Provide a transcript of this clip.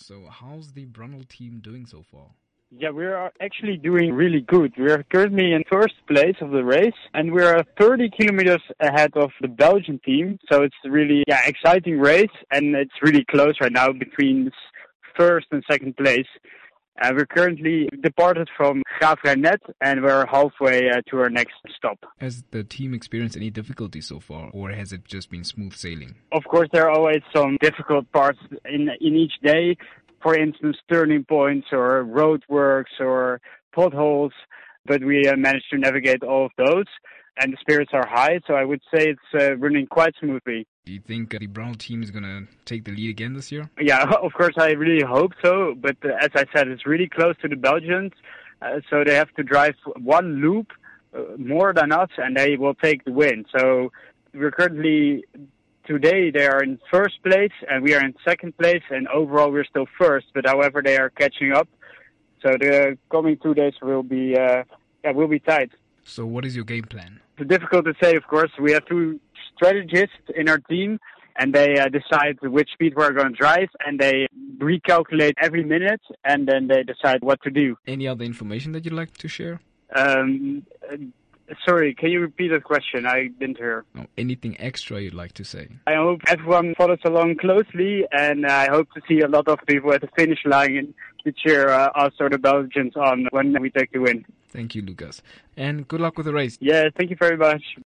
So how's the Brunel team doing so far? Yeah, we are actually doing really good. We are currently in first place of the race, and we are 30 kilometers ahead of the Belgian team. So it's really exciting race, and it's really close right now between first and second place. We're currently departed from Graaf-Reinet, and we're halfway to our next stop. Has the team experienced any difficulties so far, or has it just been smooth sailing? Of course, there are always some difficult parts in each day. For instance, turning points or roadworks or potholes, but we managed to navigate all of those, and the spirits are high, so I would say it's running quite smoothly. Do you think the Brunel team is going to take the lead again this year? Yeah, of course, I really hope so, but as I said, it's really close to the Belgians, so they have to drive one loop more than us, and they will take the win. So we're currently... Today they are in first place and we are in second place, and overall we're still first, but however they are catching up. So the coming 2 days will be tight. So what is your game plan? It's difficult to say, of course. We have two strategists in our team, and they decide which speed we're going to drive, and they recalculate every minute, and then they decide what to do. Any other information that you'd like to share? Sorry, can you repeat that question? I didn't hear. No, anything extra you'd like to say? I hope everyone follows along closely, and I hope to see a lot of people at the finish line to cheer us or the Belgians on when we take the win. Thank you, Lucas. And good luck with the race. Yeah, thank you very much.